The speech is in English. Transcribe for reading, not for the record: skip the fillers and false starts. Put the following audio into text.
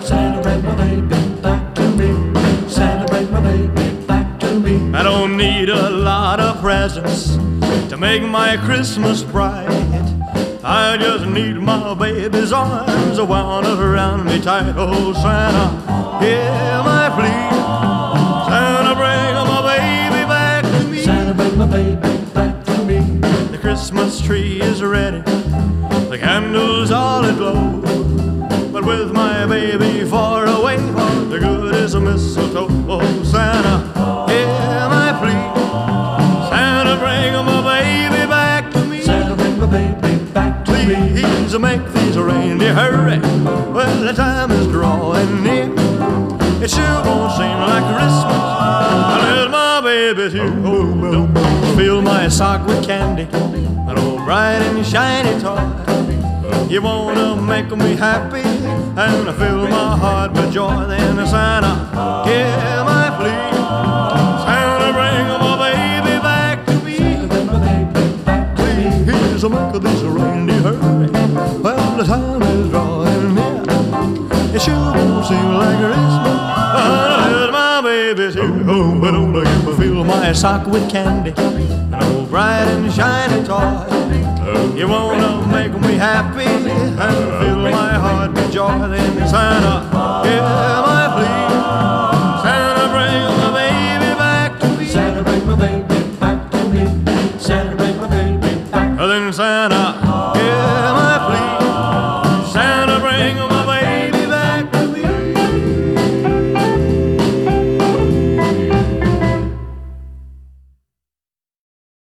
Santa, bring my baby back to me. Santa, bring my baby back to me. I don't need a lot of presents to make my Christmas bright. I just need my baby's arms wound around me tight. Oh, Santa, hear my plea. Santa, bring my baby back to me. Santa, bring my baby back to me. The Christmas tree is ready, the candles all aglow, but with my baby far away, what the good is a mistletoe. Oh, Santa, hear my plea. Santa, bring my baby back to me. Santa, bring my baby back to me. Please make these reindeer hurry. Well, the time is drawing near. It sure won't seem like Christmas unless my baby's here. Oh, don't fill my sock with candy, an old bright and shiny toy. You wanna make me happy and fill my heart with joy. Then Santa, hear my plea. Santa, bring my baby back to me. Santa, bring my baby back to me. Please make these reindeer hurry. Well, the time is drawing near. It sure won't seem like Christmas unless my baby's here. Oh, but don't you fill my sock with candy, an old bright and shiny toy. You wanna make me happy and fill my heart with joy. Then Santa, hear my plea. Santa, bring my baby back to me. Santa, bring my baby back to me. Santa, bring my baby back. Then Santa,